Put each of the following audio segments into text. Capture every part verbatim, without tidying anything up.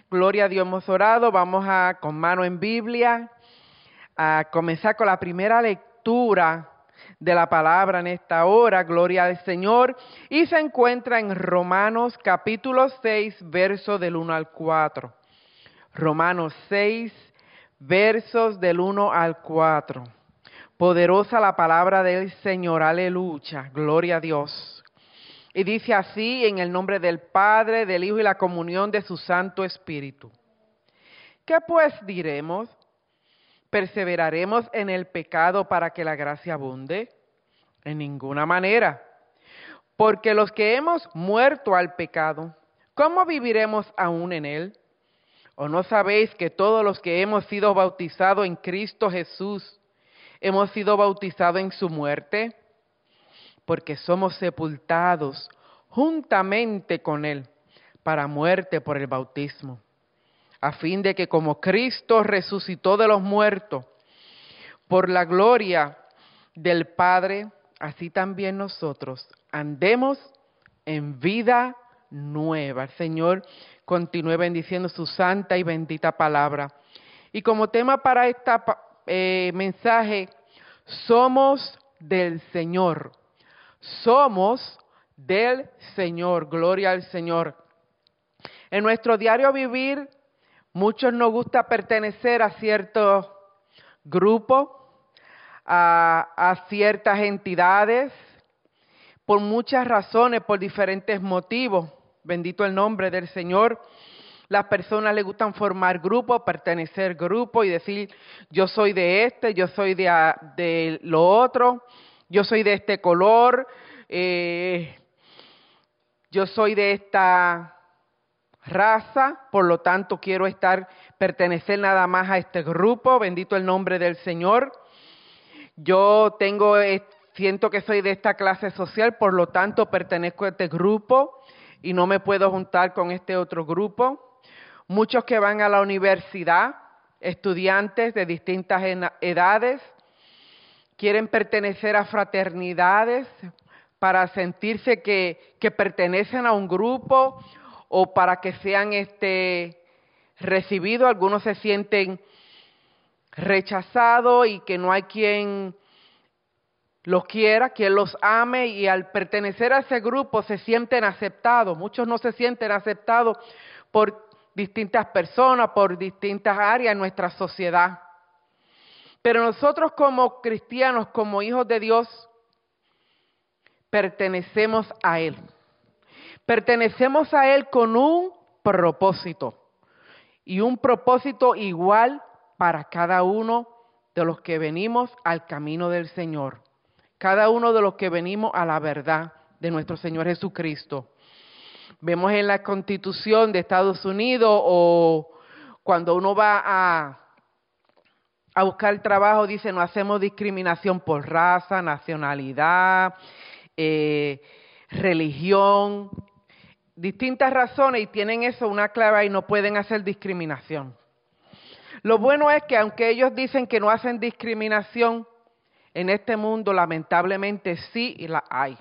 Gloria a Dios, hemos orado. Vamos a, con mano en Biblia, a comenzar con la primera lectura de la palabra en esta hora. Gloria al Señor. Y se encuentra en Romanos capítulo seis, versos del uno al cuatro. Romanos seis, versos del uno al cuatro. Poderosa la palabra del Señor, aleluya, gloria a Dios. Y dice así, en el nombre del Padre, del Hijo y la comunión de su Santo Espíritu. ¿Qué pues diremos? ¿Perseveraremos en el pecado para que la gracia abunde? En ninguna manera. Porque los que hemos muerto al pecado, ¿cómo viviremos aún en él? ¿O no sabéis que todos los que hemos sido bautizados en Cristo Jesús, hemos sido bautizados en su muerte? Porque somos sepultados juntamente con él para muerte por el bautismo, a fin de que como Cristo resucitó de los muertos por la gloria del Padre, así también nosotros andemos en vida nueva. El Señor continúe bendiciendo su santa y bendita palabra. Y como tema para este eh, mensaje, somos del Señor. Somos del Señor, gloria al Señor. En nuestro diario vivir, muchos nos gusta pertenecer a ciertos grupos, a, a ciertas entidades, por muchas razones, por diferentes motivos. Bendito el nombre del Señor. Las personas les gustan formar grupos, pertenecer grupos y decir, yo soy de este, yo soy de, de lo otro. Yo soy de este color, eh, yo soy de esta raza, por lo tanto quiero estar, pertenecer nada más a este grupo, bendito el nombre del Señor. Yo tengo, eh, siento que soy de esta clase social, por lo tanto pertenezco a este grupo y no me puedo juntar con este otro grupo. Muchos que van a la universidad, estudiantes de distintas edades, quieren pertenecer a fraternidades para sentirse que, que pertenecen a un grupo o para que sean este, recibidos. Algunos se sienten rechazados y que no hay quien los quiera, quien los ame, y al pertenecer a ese grupo se sienten aceptados. Muchos no se sienten aceptados por distintas personas, por distintas áreas en nuestra sociedad. Pero nosotros como cristianos, como hijos de Dios, pertenecemos a Él. Pertenecemos a Él con un propósito. Y un propósito igual para cada uno de los que venimos al camino del Señor. Cada uno de los que venimos a la verdad de nuestro Señor Jesucristo. Vemos en la Constitución de Estados Unidos o cuando uno va a... a buscar trabajo, dice, no hacemos discriminación por raza, nacionalidad, eh, religión, distintas razones, y tienen eso una clave y no pueden hacer discriminación. Lo bueno es que aunque ellos dicen que no hacen discriminación, en este mundo lamentablemente sí la hay.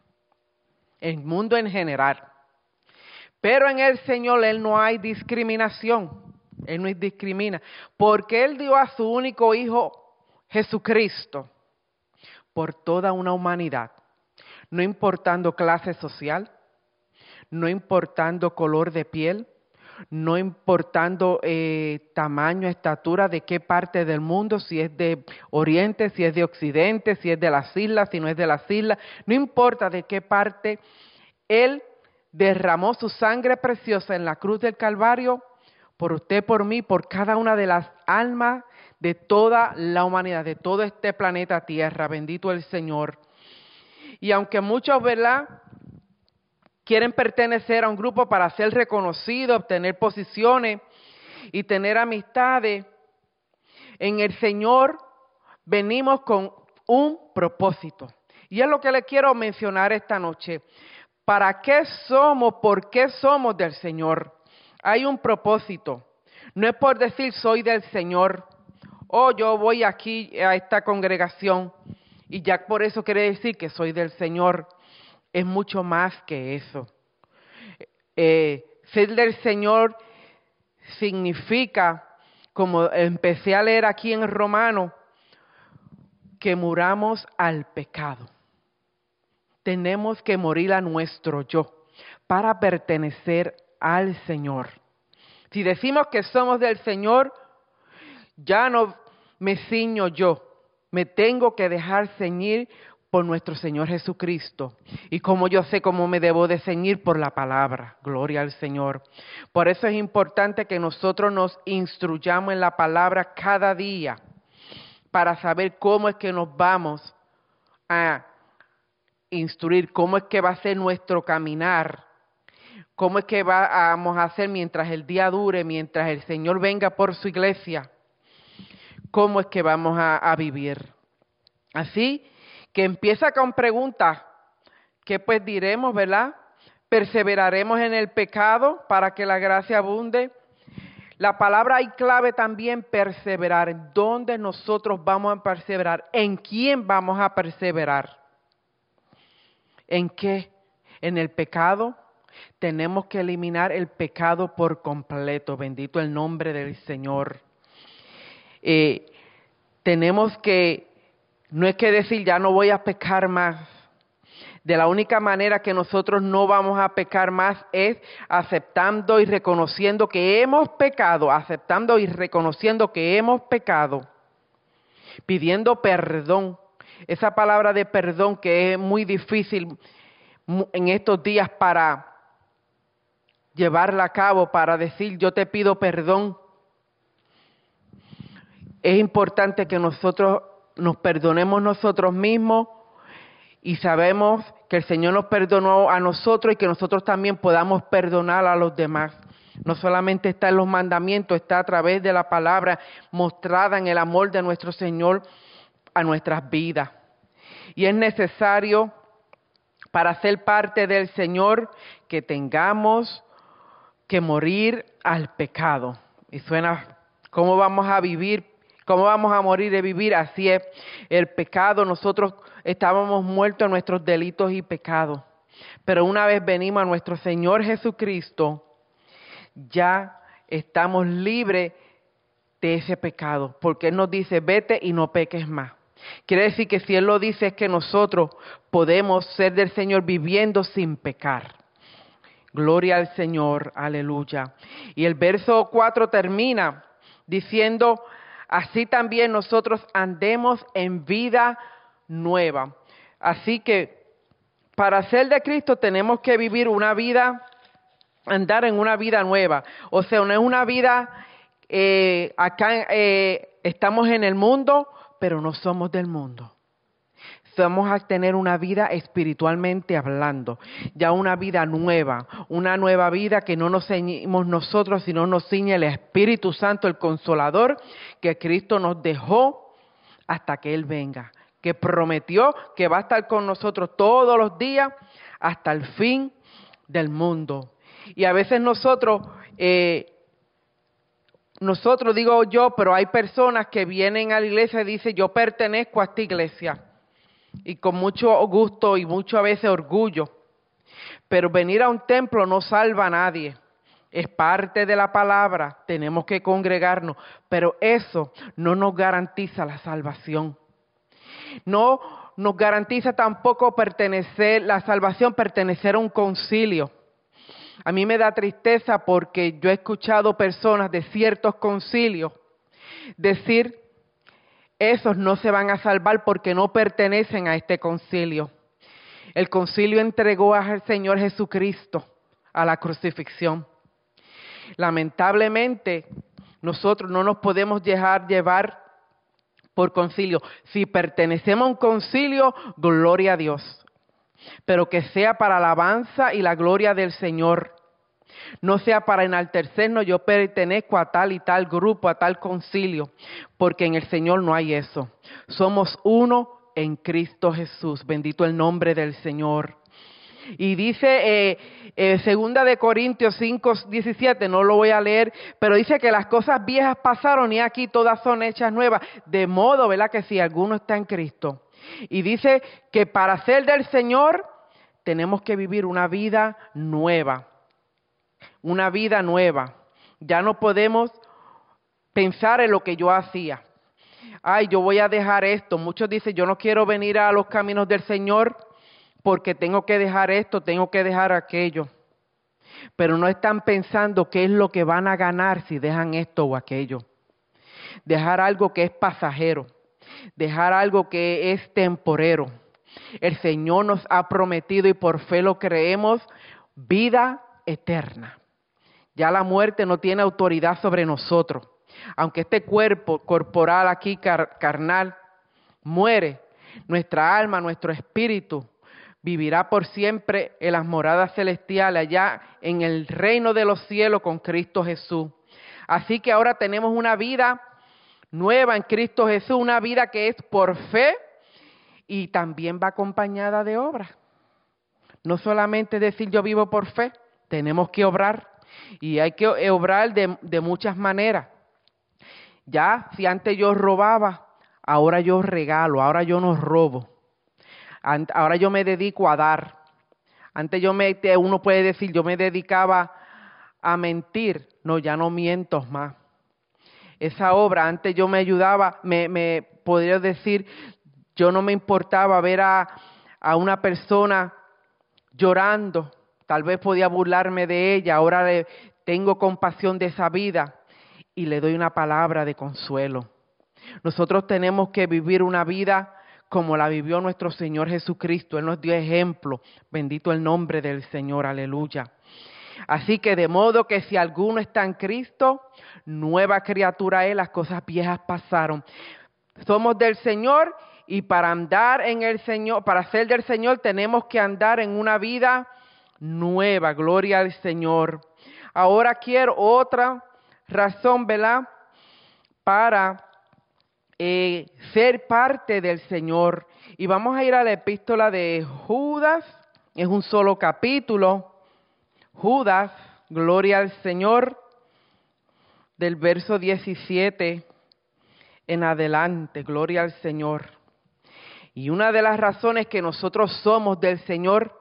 El mundo en general. Pero en el Señor, Él no hay discriminación. Él no discrimina, porque Él dio a su único Hijo, Jesucristo, por toda una humanidad, no importando clase social, no importando color de piel, no importando eh, tamaño, estatura, de qué parte del mundo, si es de Oriente, si es de Occidente, si es de las islas, si no es de las islas, no importa de qué parte, Él derramó su sangre preciosa en la cruz del Calvario, por usted, por mí, por cada una de las almas de toda la humanidad, de todo este planeta Tierra. Bendito el Señor. Y aunque muchos, ¿verdad?, quieren pertenecer a un grupo para ser reconocidos, obtener posiciones y tener amistades, en el Señor venimos con un propósito. Y es lo que le quiero mencionar esta noche. ¿Para qué somos? ¿Por qué somos del Señor? Hay un propósito. No es por decir soy del Señor, o oh, yo voy aquí a esta congregación y ya por eso quiere decir que soy del Señor. Es mucho más que eso. Eh, ser del Señor significa, como empecé a leer aquí en Romano, que muramos al pecado. Tenemos que morir a nuestro yo para pertenecer al Señor. Si decimos que somos del Señor, ya no me ciño yo, me tengo que dejar ceñir por nuestro Señor Jesucristo. Y como yo sé cómo me debo de ceñir por la palabra, gloria al Señor. Por eso es importante que nosotros nos instruyamos en la palabra cada día, para saber cómo es que nos vamos a instruir, cómo es que va a ser nuestro caminar, cómo es que vamos a hacer mientras el día dure, mientras el Señor venga por su iglesia, cómo es que vamos a, a vivir. Así que empieza con preguntas, ¿qué pues diremos, verdad? ¿Perseveraremos en el pecado para que la gracia abunde? La palabra hay clave también, perseverar. ¿Dónde nosotros vamos a perseverar? ¿En quién vamos a perseverar? ¿En qué? ¿En el pecado? Tenemos que eliminar el pecado por completo. Bendito el nombre del Señor. Eh, tenemos que, no es que decir ya no voy a pecar más. De la única manera que nosotros no vamos a pecar más es aceptando y reconociendo que hemos pecado, aceptando y reconociendo que hemos pecado, pidiendo perdón. Esa palabra de perdón que es muy difícil en estos días para llevarla a cabo, para decir yo te pido perdón. Es importante que nosotros nos perdonemos nosotros mismos y sabemos que el Señor nos perdonó a nosotros y que nosotros también podamos perdonar a los demás. No solamente está en los mandamientos, está a través de la palabra mostrada en el amor de nuestro Señor a nuestras vidas. Y es necesario para ser parte del Señor que tengamos que morir al pecado. Y suena, ¿cómo vamos a vivir? ¿Cómo vamos a morir de vivir? Así es, el pecado, nosotros estábamos muertos en nuestros delitos y pecados. Pero una vez venimos a nuestro Señor Jesucristo, ya estamos libres de ese pecado. Porque Él nos dice, vete y no peques más. Quiere decir que si Él lo dice es que nosotros podemos ser del Señor viviendo sin pecar. Gloria al Señor, aleluya. Y el verso cuatro termina diciendo, así también nosotros andemos en vida nueva. Así que para ser de Cristo tenemos que vivir una vida, andar en una vida nueva. O sea, no es una vida, eh, acá eh, estamos en el mundo, pero no somos del mundo. Vamos a tener una vida espiritualmente hablando, ya una vida nueva, una nueva vida que no nos ceñimos nosotros, sino nos ciñe el Espíritu Santo, el Consolador, que Cristo nos dejó hasta que Él venga, que prometió que va a estar con nosotros todos los días hasta el fin del mundo. Y a veces nosotros, eh, nosotros digo yo, pero hay personas que vienen a la iglesia y dicen, yo pertenezco a esta iglesia. Y con mucho gusto y mucho a veces orgullo. Pero venir a un templo no salva a nadie. Es parte de la palabra, tenemos que congregarnos. Pero eso no nos garantiza la salvación. No nos garantiza tampoco pertenecer, la salvación, pertenecer a un concilio. A mí me da tristeza porque yo he escuchado personas de ciertos concilios decir, esos no se van a salvar porque no pertenecen a este concilio. El concilio entregó al Señor Jesucristo a la crucifixión. Lamentablemente, nosotros no nos podemos dejar llevar por concilio. Si pertenecemos a un concilio, gloria a Dios. Pero que sea para la alabanza y la gloria del Señor. No sea para enaltecernos, yo pertenezco a tal y tal grupo, a tal concilio, porque en el Señor no hay eso. Somos uno en Cristo Jesús, bendito el nombre del Señor. Y dice, eh, eh, segunda de Corintios cinco, diecisiete, no lo voy a leer, pero dice que las cosas viejas pasaron y aquí todas son hechas nuevas, de modo, ¿verdad?, que si alguno está en Cristo. Y dice que para ser del Señor tenemos que vivir una vida nueva. Una vida nueva. Ya no podemos pensar en lo que yo hacía. Ay, yo voy a dejar esto. Muchos dicen, yo no quiero venir a los caminos del Señor porque tengo que dejar esto, tengo que dejar aquello. Pero no están pensando qué es lo que van a ganar si dejan esto o aquello. Dejar algo que es pasajero, dejar algo que es temporero. El Señor nos ha prometido, y por fe lo creemos, vida eterna. Ya la muerte no tiene autoridad sobre nosotros. Aunque este cuerpo corporal aquí car- carnal muere, nuestra alma, nuestro espíritu vivirá por siempre en las moradas celestiales, allá en el reino de los cielos con Cristo Jesús. Así que ahora tenemos una vida nueva en Cristo Jesús, una vida que es por fe y también va acompañada de obras. No solamente decir yo vivo por fe, tenemos que obrar, y hay que obrar de, de muchas maneras. Ya, si antes yo robaba, ahora yo regalo, ahora yo no robo. Ahora yo me dedico a dar. Antes yo me, uno puede decir, yo me dedicaba a mentir. No, ya no miento más. Esa obra, antes yo me ayudaba, me, me podría decir, yo no me importaba ver a, a una persona llorando. Tal vez podía burlarme de ella. Ahora le, tengo compasión de esa vida y le doy una palabra de consuelo. Nosotros tenemos que vivir una vida como la vivió nuestro Señor Jesucristo. Él nos dio ejemplo. Bendito el nombre del Señor, aleluya. Así que de modo que si alguno está en Cristo, nueva criatura es, las cosas viejas pasaron. Somos del Señor, y para andar en el Señor, para ser del Señor, tenemos que andar en una vida nueva. Gloria al Señor. Ahora quiero otra razón, ¿verdad?, para eh, ser parte del Señor. Y vamos a ir a la epístola de Judas, es un solo capítulo. Judas, gloria al Señor, del verso diecisiete en adelante, gloria al Señor. Y una de las razones que nosotros somos del Señor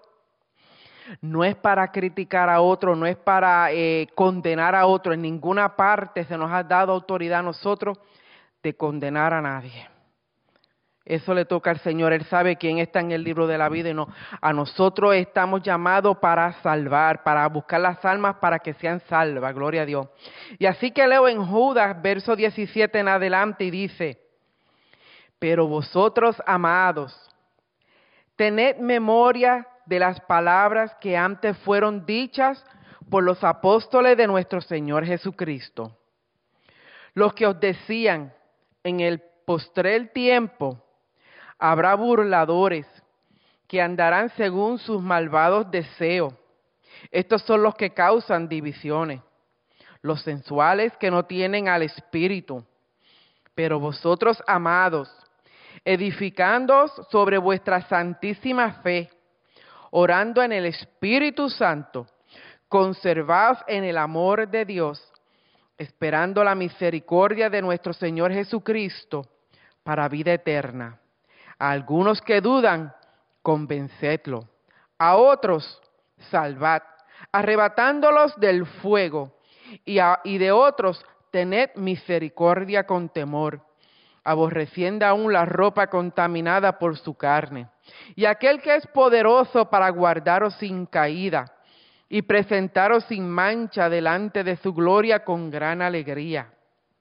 no es para criticar a otro, no es para eh, condenar a otro. En ninguna parte se nos ha dado autoridad a nosotros de condenar a nadie. Eso le toca al Señor. Él sabe quién está en el libro de la vida y no. A nosotros estamos llamados para salvar, para buscar las almas para que sean salvas. Gloria a Dios. Y así que leo en Judas, verso diecisiete en adelante, y dice: pero vosotros, amados, tened memoria de las palabras que antes fueron dichas por los apóstoles de nuestro Señor Jesucristo, los que os decían: en el postrer tiempo habrá burladores que andarán según sus malvados deseos. Estos son los que causan divisiones, los sensuales que no tienen al Espíritu. Pero vosotros, amados, edificándoos sobre vuestra santísima fe, orando en el Espíritu Santo, conservaos en el amor de Dios, esperando la misericordia de nuestro Señor Jesucristo para vida eterna. A algunos que dudan, convencedlo. A otros, salvad, arrebatándolos del fuego. Y, a, y de otros, tened misericordia con temor, aborreciendo aún la ropa contaminada por su carne. Y aquel que es poderoso para guardaros sin caída y presentaros sin mancha delante de su gloria con gran alegría.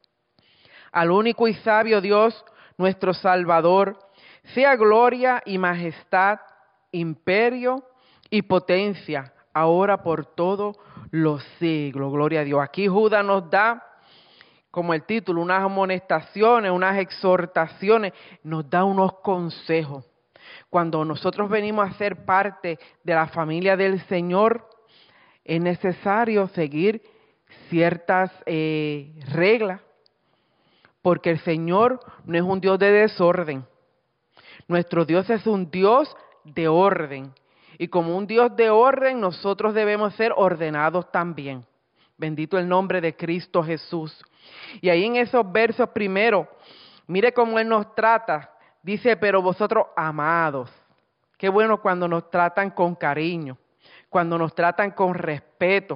Al único y sabio Dios, nuestro Salvador, sea gloria y majestad, imperio y potencia, ahora por todos los siglos. Gloria a Dios. Aquí Judas nos da, como el título, unas amonestaciones, unas exhortaciones, nos da unos consejos. Cuando nosotros venimos a ser parte de la familia del Señor, es necesario seguir ciertas eh, reglas, porque el Señor no es un Dios de desorden. Nuestro Dios es un Dios de orden. Y como un Dios de orden, nosotros debemos ser ordenados también. Bendito el nombre de Cristo Jesús. Y ahí en esos versos primero, mire cómo Él nos trata. Dice, pero vosotros amados. Qué bueno cuando nos tratan con cariño, cuando nos tratan con respeto.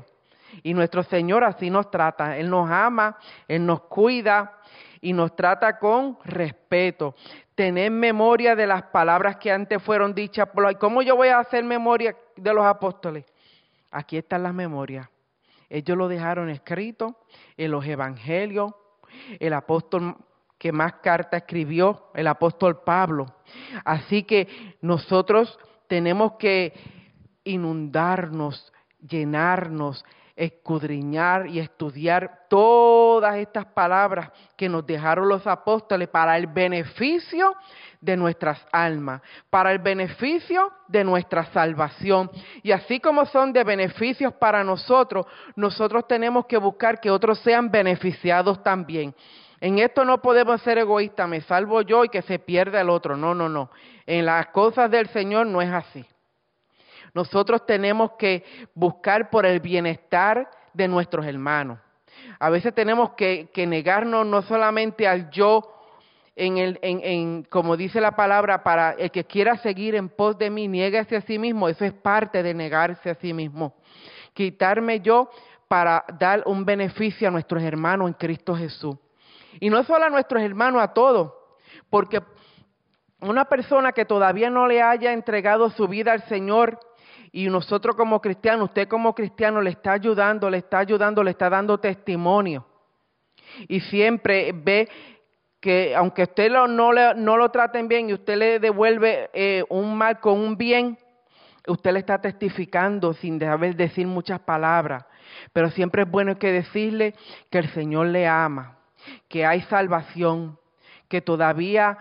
Y nuestro Señor así nos trata. Él nos ama, Él nos cuida y nos trata con respeto. Tener memoria de las palabras que antes fueron dichas por los... ¿Cómo yo voy a hacer memoria de los apóstoles? Aquí están las memorias. Ellos lo dejaron escrito en los evangelios. El apóstol que más cartas escribió, el apóstol Pablo. Así que nosotros tenemos que inundarnos, llenarnos, escudriñar y estudiar todas estas palabras que nos dejaron los apóstoles para el beneficio de nuestras almas, para el beneficio de nuestra salvación. Y así como son de beneficios para nosotros, nosotros tenemos que buscar que otros sean beneficiados también. En esto no podemos ser egoístas, me salvo yo y que se pierda el otro. No, no, no. En las cosas del Señor no es así. Nosotros tenemos que buscar por el bienestar de nuestros hermanos. A veces tenemos que, que negarnos no solamente al yo, en el, en, en, como dice la palabra, para el que quiera seguir en pos de mí, niéguese a sí mismo. Eso es parte de negarse a sí mismo. Quitarme yo para dar un beneficio a nuestros hermanos en Cristo Jesús. Y no solo a nuestros hermanos, a todos, porque una persona que todavía no le haya entregado su vida al Señor, y nosotros como cristianos, usted como cristiano le está ayudando, le está ayudando, le está dando testimonio. Y siempre ve que aunque usted lo, no, le, no lo traten bien y usted le devuelve eh, un mal con un bien, usted le está testificando sin deber decir muchas palabras. Pero siempre es bueno que decirle que el Señor le ama, que hay salvación, que todavía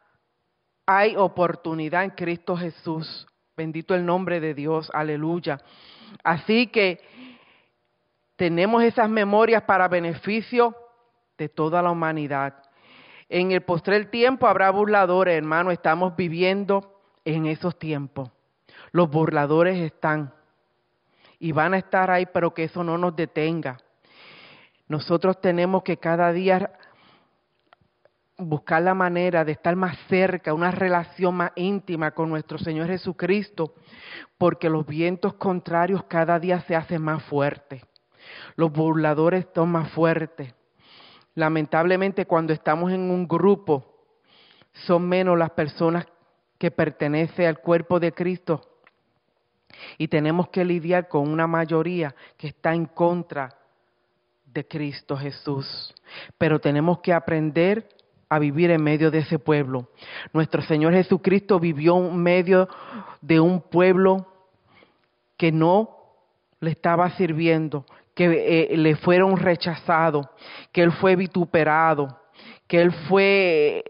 hay oportunidad en Cristo Jesús. Bendito el nombre de Dios, aleluya. Así que tenemos esas memorias para beneficio de toda la humanidad. En el postrer tiempo habrá burladores, hermano, estamos viviendo en esos tiempos. Los burladores están y van a estar ahí, pero que eso no nos detenga. Nosotros tenemos que cada día buscar la manera de estar más cerca, una relación más íntima con nuestro Señor Jesucristo, porque los vientos contrarios cada día se hacen más fuertes. Los burladores son más fuertes. Lamentablemente, cuando estamos en un grupo, son menos las personas que pertenecen al cuerpo de Cristo y tenemos que lidiar con una mayoría que está en contra de Cristo Jesús. Pero tenemos que aprender a vivir en medio de ese pueblo. Nuestro Señor Jesucristo vivió en medio de un pueblo que no le estaba sirviendo, que eh, le fueron rechazados, que Él fue vituperado, que Él fue...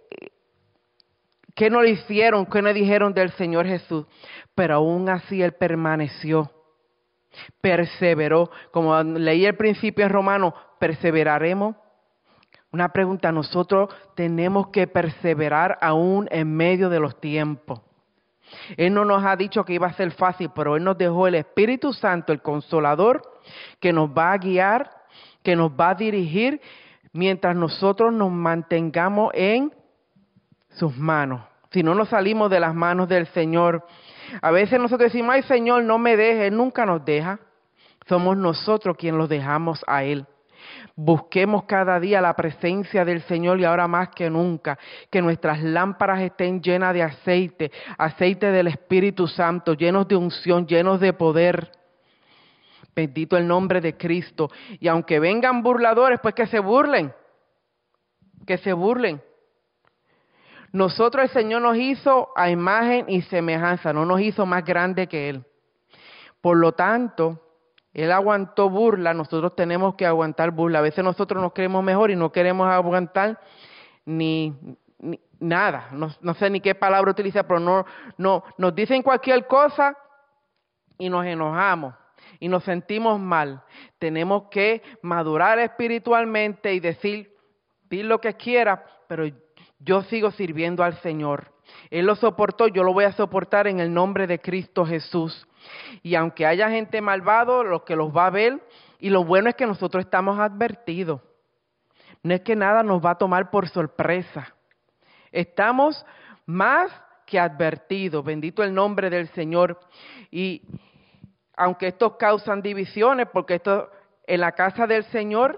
¿Qué no le hicieron? ¿Qué no dijeron del Señor Jesús? Pero aún así Él permaneció, perseveró. Como leí al principio en Romanos, ¿perseveraremos? Una pregunta, nosotros tenemos que perseverar aún en medio de los tiempos. Él no nos ha dicho que iba a ser fácil, pero Él nos dejó el Espíritu Santo, el Consolador, que nos va a guiar, que nos va a dirigir, mientras nosotros nos mantengamos en sus manos. Si no nos salimos de las manos del Señor. A veces nosotros decimos, ay Señor, no me dejes. Él nunca nos deja. Somos nosotros quienes los dejamos a Él. Busquemos cada día la presencia del Señor y ahora más que nunca, que nuestras lámparas estén llenas de aceite, aceite del Espíritu Santo, llenos de unción, llenos de poder. Bendito el nombre de Cristo. Y aunque vengan burladores, pues que se burlen, que se burlen. Nosotros el Señor nos hizo a imagen y semejanza, no nos hizo más grande que Él. Por lo tanto, Él aguantó burla, nosotros tenemos que aguantar burla. A veces nosotros nos creemos mejor y no queremos aguantar ni, ni nada. No, no sé ni qué palabra utilizar, pero no, no, nos dicen cualquier cosa y nos enojamos y nos sentimos mal. Tenemos que madurar espiritualmente y decir, di lo que quiera, pero yo sigo sirviendo al Señor. Él lo soportó, yo lo voy a soportar en el nombre de Cristo Jesús. Y aunque haya gente malvado, lo que los va a ver, y lo bueno es que nosotros estamos advertidos. No es que nada nos va a tomar por sorpresa. Estamos más que advertidos. Bendito el nombre del Señor. Y aunque estos causan divisiones, porque esto en la casa del Señor,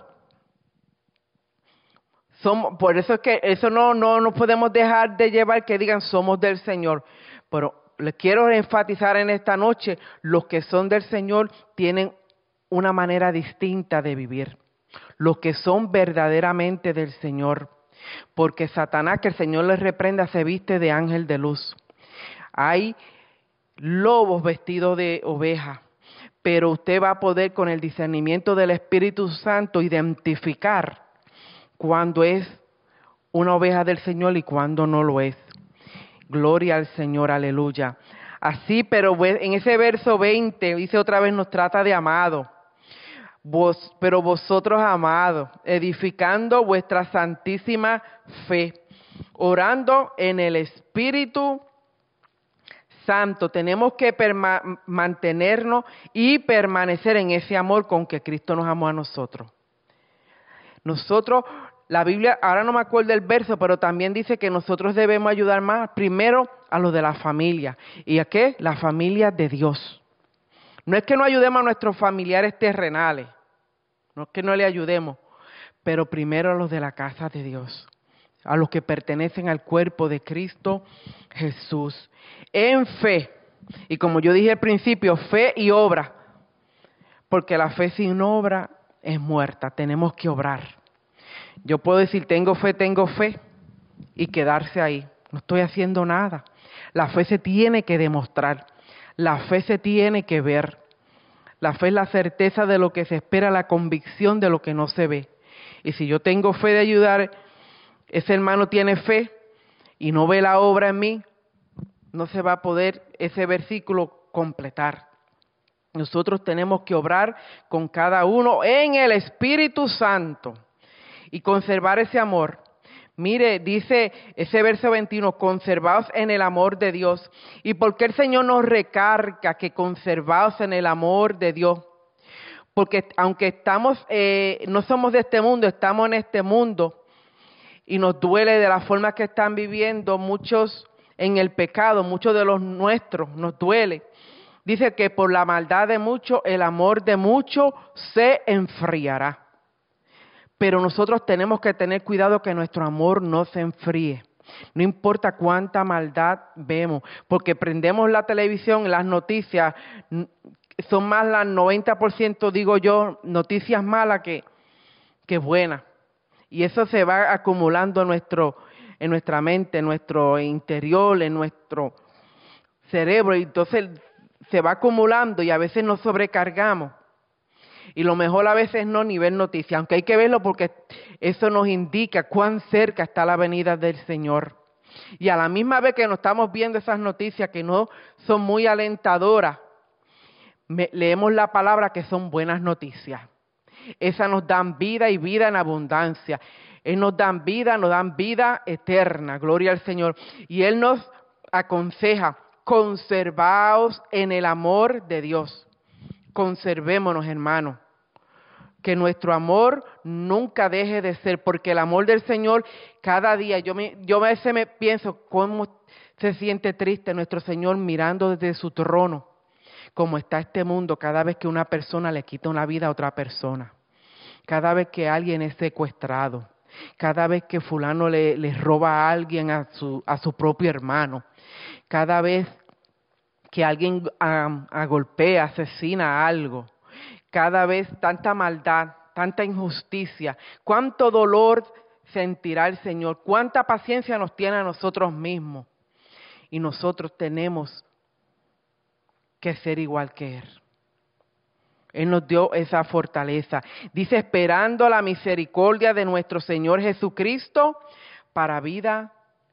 somos, por eso es que eso no, no, no podemos dejar de llevar que digan somos del Señor. Pero les quiero enfatizar en esta noche, los que son del Señor tienen una manera distinta de vivir. Los que son verdaderamente del Señor. Porque Satanás, que el Señor les reprenda, se viste de ángel de luz. Hay lobos vestidos de oveja, pero usted va a poder con el discernimiento del Espíritu Santo identificar cuándo es una oveja del Señor y cuándo no lo es. Gloria al Señor, aleluya. Así, pero en ese verso veinte, dice otra vez, nos trata de amado. Vos, pero vosotros, amados, edificando vuestra santísima fe, orando en el Espíritu Santo. Tenemos que perma- mantenernos y permanecer en ese amor con que Cristo nos amó a nosotros. Nosotros, la Biblia, ahora no me acuerdo del verso, pero también dice que nosotros debemos ayudar más, primero, a los de la familia. ¿Y a qué? La familia de Dios. No es que no ayudemos a nuestros familiares terrenales, no es que no le ayudemos, pero primero a los de la casa de Dios, a los que pertenecen al cuerpo de Cristo Jesús, en fe. Y como yo dije al principio, fe y obra, porque la fe sin obra es muerta, tenemos que obrar. Yo puedo decir, tengo fe, tengo fe, y quedarse ahí, no estoy haciendo nada. La fe se tiene que demostrar, la fe se tiene que ver. La fe es la certeza de lo que se espera, la convicción de lo que no se ve. Y si yo tengo fe de ayudar, ese hermano tiene fe y no ve la obra en mí, no se va a poder ese versículo completar. Nosotros tenemos que obrar con cada uno en el Espíritu Santo y conservar ese amor. Mire, dice ese verso veintiuno, conservaos en el amor de Dios. ¿Y por qué el Señor nos recarga que conservaos en el amor de Dios? Porque aunque estamos, eh, no somos de este mundo, estamos en este mundo y nos duele de la forma que están viviendo muchos en el pecado, muchos de los nuestros, nos duele. Dice que por la maldad de muchos, el amor de muchos se enfriará. Pero nosotros tenemos que tener cuidado que nuestro amor no se enfríe. No importa cuánta maldad vemos, porque prendemos la televisión, las noticias, son más las noventa por ciento, digo yo, noticias malas que, que buenas. Y eso se va acumulando en, nuestro, en nuestra mente, en nuestro interior, en nuestro cerebro. Y entonces se va acumulando y a veces nos sobrecargamos. Y lo mejor a veces no ni ver noticias, aunque hay que verlo porque eso nos indica cuán cerca está la venida del Señor. Y a la misma vez que nos estamos viendo esas noticias que no son muy alentadoras, me, leemos la palabra que son buenas noticias. Esas nos dan vida y vida en abundancia. Él nos dan vida, nos dan vida eterna, gloria al Señor. Y Él nos aconseja, conservaos en el amor de Dios. Conservémonos, hermanos, que nuestro amor nunca deje de ser, porque el amor del Señor cada día, yo, me, yo a veces me pienso cómo se siente triste nuestro Señor mirando desde su trono, cómo está este mundo cada vez que una persona le quita una vida a otra persona, cada vez que alguien es secuestrado, cada vez que fulano le, le roba a alguien a su, a su propio hermano, cada vez que alguien um, agolpea, asesina algo, cada vez tanta maldad, tanta injusticia, cuánto dolor sentirá el Señor, cuánta paciencia nos tiene a nosotros mismos. Y nosotros tenemos que ser igual que Él. Él nos dio esa fortaleza. Dice, esperando la misericordia de nuestro Señor Jesucristo para vida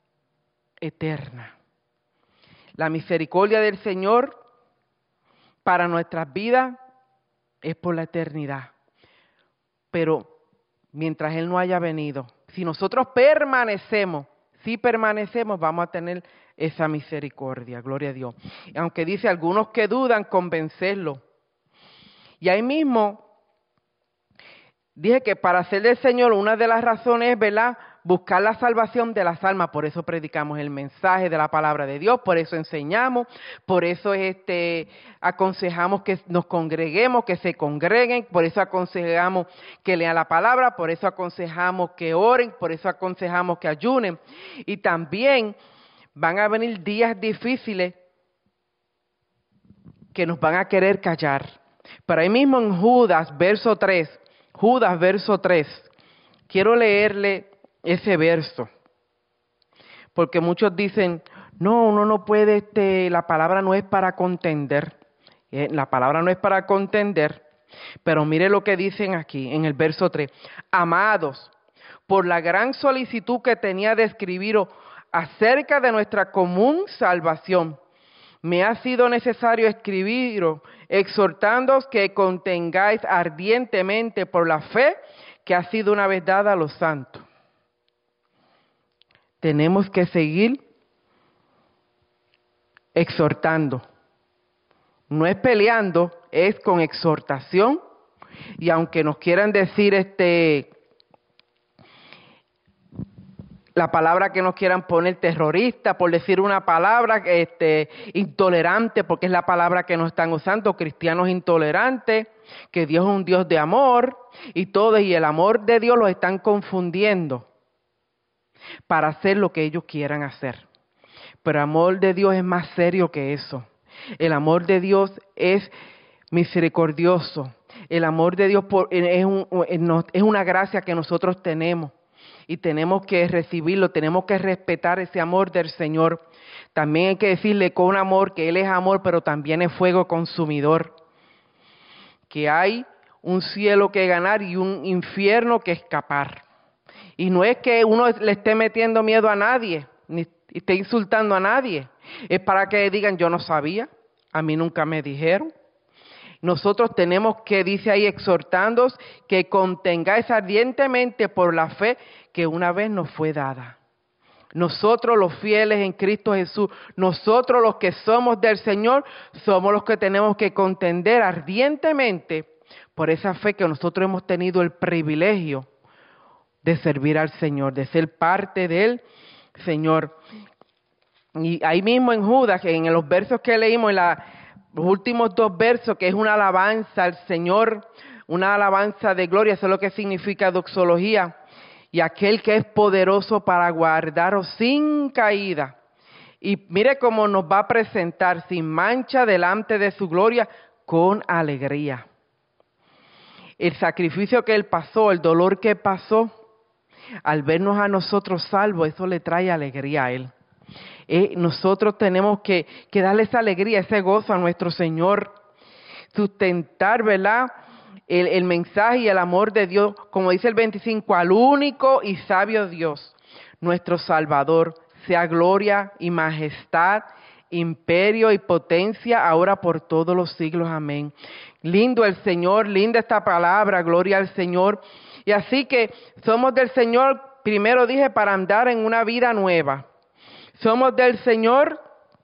eterna. La misericordia del Señor para nuestras vidas es por la eternidad. Pero mientras Él no haya venido, si nosotros permanecemos, si permanecemos, vamos a tener esa misericordia, gloria a Dios. Aunque dice, algunos que dudan, convencerlos. Y ahí mismo, dije que para ser del Señor, una de las razones, ¿verdad?, buscar la salvación de las almas. Por eso predicamos el mensaje de la palabra de Dios, por eso enseñamos, por eso este, aconsejamos que nos congreguemos, que se congreguen, por eso aconsejamos que lean la palabra, por eso aconsejamos que oren, por eso aconsejamos que ayunen. Y también van a venir días difíciles que nos van a querer callar. Pero ahí mismo en Judas, verso tres, Judas, verso tres, quiero leerle ese verso, porque muchos dicen, no, uno no puede, este, la palabra no es para contender, eh, la palabra no es para contender, pero mire lo que dicen aquí en el verso tres, amados, por la gran solicitud que tenía de escribiros acerca de nuestra común salvación, me ha sido necesario escribiros, exhortándoos que contengáis ardientemente por la fe que ha sido una vez dada a los santos. Tenemos que seguir exhortando. No es peleando, es con exhortación. Y aunque nos quieran decir este la palabra que nos quieran poner terrorista, por decir una palabra este, intolerante, porque es la palabra que nos están usando, cristianos intolerantes, que Dios es un Dios de amor, y todo, y el amor de Dios los están confundiendo para hacer lo que ellos quieran hacer. Pero el amor de Dios es más serio que eso. El amor de Dios es misericordioso. El amor de Dios por, es, un, es una gracia que nosotros tenemos. Y tenemos que recibirlo, tenemos que respetar ese amor del Señor. También hay que decirle con amor que Él es amor, pero también es fuego consumidor. Que hay un cielo que ganar y un infierno que escapar. Y no es que uno le esté metiendo miedo a nadie, ni esté insultando a nadie. Es para que digan, yo no sabía, a mí nunca me dijeron. Nosotros tenemos que, dice ahí, exhortándoos que contengáis ardientemente por la fe que una vez nos fue dada. Nosotros los fieles en Cristo Jesús, nosotros los que somos del Señor, somos los que tenemos que contender ardientemente por esa fe que nosotros hemos tenido el privilegio de servir al Señor, de ser parte del Señor. Y ahí mismo en Judas, en los versos que leímos, en la los últimos dos versos, que es una alabanza al Señor, una alabanza de gloria, eso es lo que significa doxología, y aquel que es poderoso para guardaros sin caída. Y mire cómo nos va a presentar sin mancha delante de su gloria con alegría. El sacrificio que Él pasó, el dolor que pasó, al vernos a nosotros salvos, eso le trae alegría a Él. Eh, nosotros tenemos que, que darle esa alegría, ese gozo a nuestro Señor, sustentar, ¿verdad?, el, el mensaje y el amor de Dios, como dice el veinticinco, al único y sabio Dios, nuestro Salvador, sea gloria y majestad, imperio y potencia, ahora por todos los siglos, amén. Lindo el Señor, linda esta palabra, gloria al Señor. Y así que somos del Señor, primero dije, para andar en una vida nueva. Somos del Señor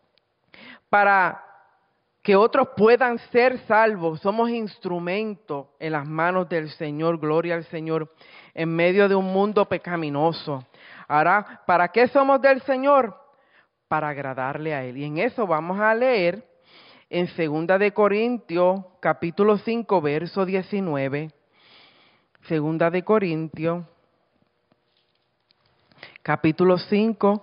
para que otros puedan ser salvos. Somos instrumentos en las manos del Señor, gloria al Señor, en medio de un mundo pecaminoso. Ahora, ¿para qué somos del Señor? Para agradarle a Él. Y en eso vamos a leer en Segunda de Corintios, capítulo cinco, verso diecinueve. Segunda de Corintios, capítulo cinco,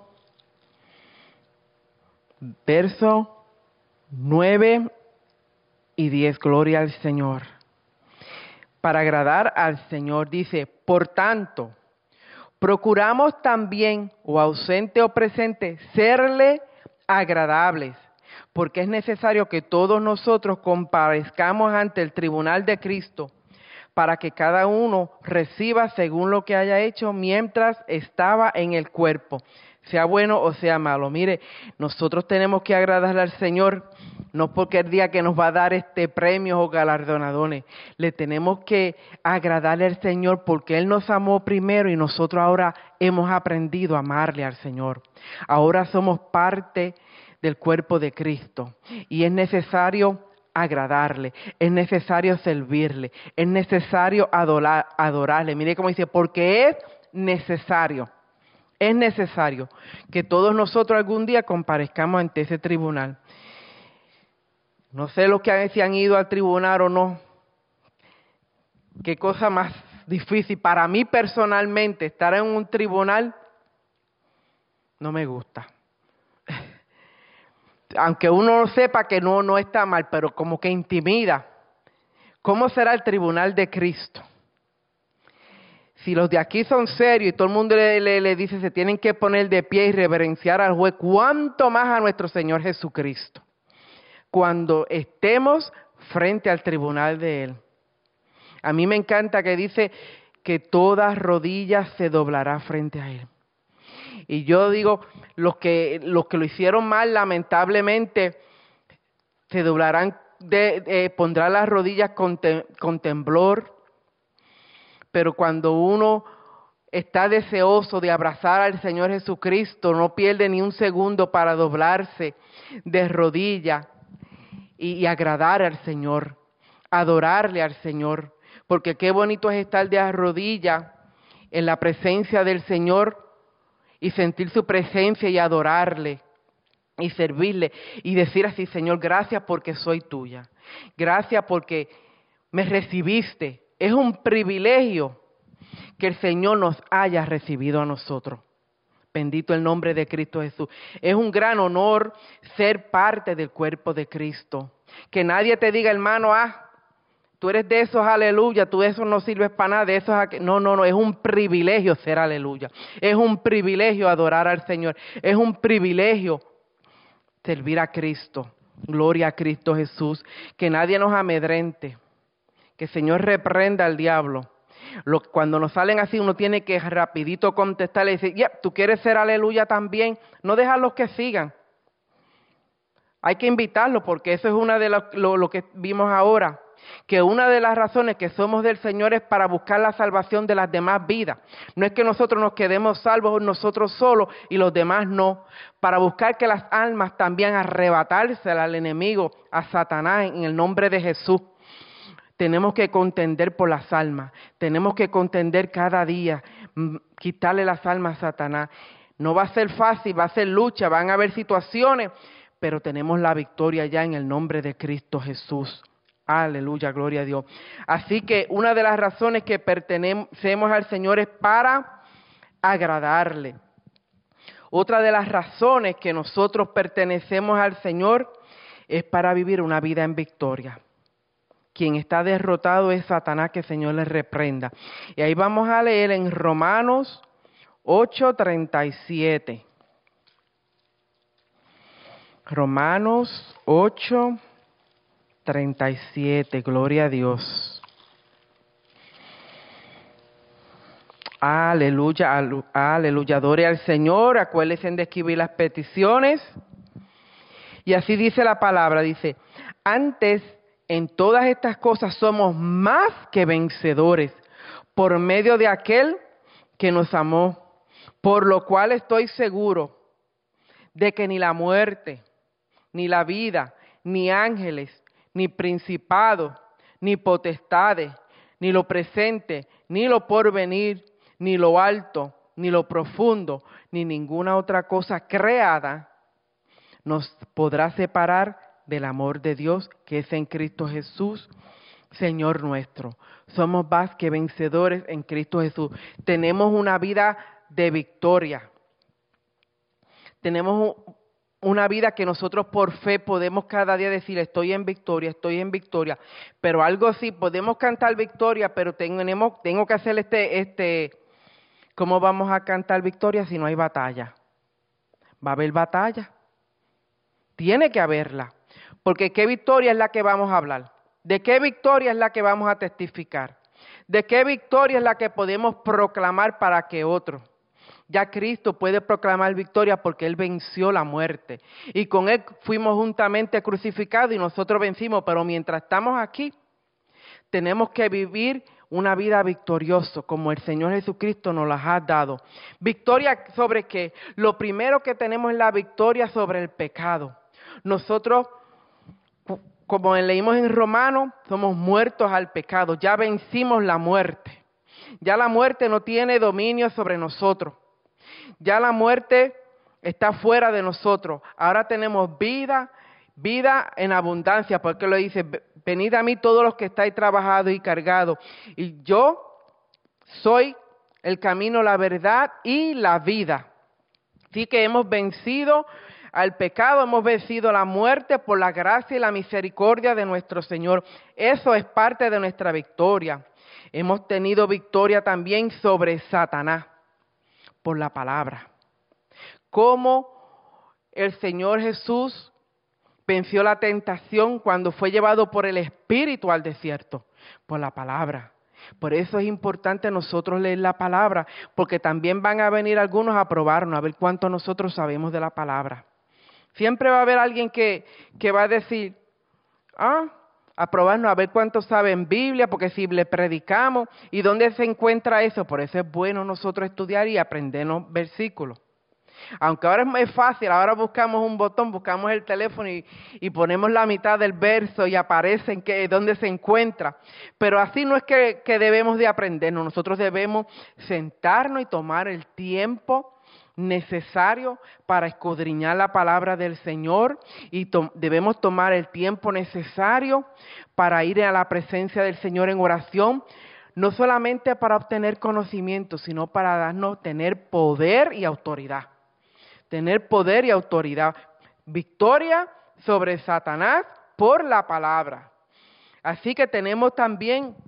verso nueve y diez, gloria al Señor. Para agradar al Señor, dice, por tanto, procuramos también, o ausente o presente, serle agradables, porque es necesario que todos nosotros comparezcamos ante el tribunal de Cristo, para que cada uno reciba según lo que haya hecho mientras estaba en el cuerpo, sea bueno o sea malo. Mire, nosotros tenemos que agradarle al Señor, no porque el día que nos va a dar este premios o galardonadones, le tenemos que agradarle al Señor porque Él nos amó primero y nosotros ahora hemos aprendido a amarle al Señor. Ahora somos parte del cuerpo de Cristo y es necesario agradarle, es necesario servirle, es necesario adorar, adorarle. Mire cómo dice, porque es necesario. Es necesario que todos nosotros algún día comparezcamos ante ese tribunal. No sé los que si han ido al tribunal o no. Qué cosa más difícil. Para mí personalmente, estar en un tribunal no me gusta. Aunque uno no sepa que no, no está mal, pero como que intimida. ¿Cómo será el tribunal de Cristo? Si los de aquí son serios y todo el mundo le, le, le dice se tienen que poner de pie y reverenciar al juez, ¿cuánto más a nuestro Señor Jesucristo? Cuando estemos frente al tribunal de Él. A mí me encanta que dice que toda rodilla se doblará frente a Él. Y yo digo, los que, los que lo hicieron mal, lamentablemente, se doblarán, de, eh, pondrán las rodillas con, te, con temblor. Pero cuando uno está deseoso de abrazar al Señor Jesucristo, no pierde ni un segundo para doblarse de rodillas y, y agradar al Señor, adorarle al Señor. Porque qué bonito es estar de rodillas en la presencia del Señor y sentir su presencia y adorarle y servirle y decir así, Señor, gracias porque soy tuya. Gracias porque me recibiste. Es un privilegio que el Señor nos haya recibido a nosotros. Bendito el nombre de Cristo Jesús. Es un gran honor ser parte del cuerpo de Cristo. Que nadie te diga, hermano, ah, tú eres de esos, aleluya, tú de esos no sirves para nada, de esos, no, no, no, es un privilegio ser aleluya. Es un privilegio adorar al Señor. Es un privilegio servir a Cristo. Gloria a Cristo Jesús. Que nadie nos amedrente. Que el Señor reprenda al diablo. Lo, cuando nos salen así, uno tiene que rapidito contestarle y decir, yeah, ¿tú quieres ser aleluya también? No dejarlos que sigan. Hay que invitarlos porque eso es una de lo, lo, lo que vimos ahora. Que una de las razones que somos del Señor es para buscar la salvación de las demás vidas. No es que nosotros nos quedemos salvos nosotros solos y los demás no. Para buscar que las almas también arrebatarse al enemigo, a Satanás, en el nombre de Jesús. Tenemos que contender por las almas, tenemos que contender cada día, quitarle las almas a Satanás. No va a ser fácil, va a ser lucha, van a haber situaciones, pero tenemos la victoria ya en el nombre de Cristo Jesús. Aleluya, gloria a Dios. Así que una de las razones que pertenecemos al Señor es para agradarle. Otra de las razones que nosotros pertenecemos al Señor es para vivir una vida en victoria. Quien está derrotado es Satanás, que el Señor le reprenda. Y ahí vamos a leer en Romanos ocho, treinta y siete. Romanos ocho, treinta y siete. Gloria a Dios. Aleluya, aleluya. Adore al Señor. Acuérdense de escribir las peticiones. Y así dice la palabra. Dice, antes en todas estas cosas somos más que vencedores por medio de aquel que nos amó, por lo cual estoy seguro de que ni la muerte, ni la vida, ni ángeles, ni principados, ni potestades, ni lo presente, ni lo porvenir, ni lo alto, ni lo profundo, ni ninguna otra cosa creada nos podrá separar del amor de Dios que es en Cristo Jesús, Señor nuestro. Somos más que vencedores en Cristo Jesús. Tenemos una vida de victoria. Tenemos una vida que nosotros por fe podemos cada día decir, estoy en victoria, estoy en victoria. Pero algo sí, podemos cantar victoria, pero tenemos, tengo que hacer este, este, ¿cómo vamos a cantar victoria si no hay batalla? Va a haber batalla. Tiene que haberla. Porque ¿qué victoria es la que vamos a hablar? ¿De qué victoria es la que vamos a testificar? ¿De qué victoria es la que podemos proclamar para que otro? Ya Cristo puede proclamar victoria porque Él venció la muerte. Y con Él fuimos juntamente crucificados y nosotros vencimos. Pero mientras estamos aquí, tenemos que vivir una vida victoriosa como el Señor Jesucristo nos las ha dado. ¿Victoria sobre qué? Lo primero que tenemos es la victoria sobre el pecado. Nosotros, como leímos en Romanos, somos muertos al pecado. Ya vencimos la muerte. Ya la muerte no tiene dominio sobre nosotros. Ya la muerte está fuera de nosotros. Ahora tenemos vida, vida en abundancia, porque lo dice, venid a mí todos los que estáis trabajados y cargados, y yo soy el camino, la verdad y la vida. Así que hemos vencido al pecado, hemos vencido la muerte por la gracia y la misericordia de nuestro Señor. Eso es parte de nuestra victoria. Hemos tenido victoria también sobre Satanás por la palabra. Cómo el Señor Jesús venció la tentación cuando fue llevado por el Espíritu al desierto, por la palabra. Por eso es importante nosotros leer la palabra, porque también van a venir algunos a probarnos, a ver cuánto nosotros sabemos de la palabra. Siempre va a haber alguien que, que va a decir, ah, a probarnos, a ver cuánto sabe en Biblia, porque si le predicamos, ¿y dónde se encuentra eso? Por eso es bueno nosotros estudiar y aprendernos versículos. Aunque ahora es muy fácil, ahora buscamos un botón, buscamos el teléfono y, y ponemos la mitad del verso y aparece en que, dónde se encuentra. Pero así no es que, que debemos de aprendernos, nosotros debemos sentarnos y tomar el tiempo necesario para escudriñar la palabra del Señor y to- debemos tomar el tiempo necesario para ir a la presencia del Señor en oración, no solamente para obtener conocimiento, sino para darnos, tener poder y autoridad. Tener poder y autoridad. Victoria sobre Satanás por la palabra. Así que tenemos también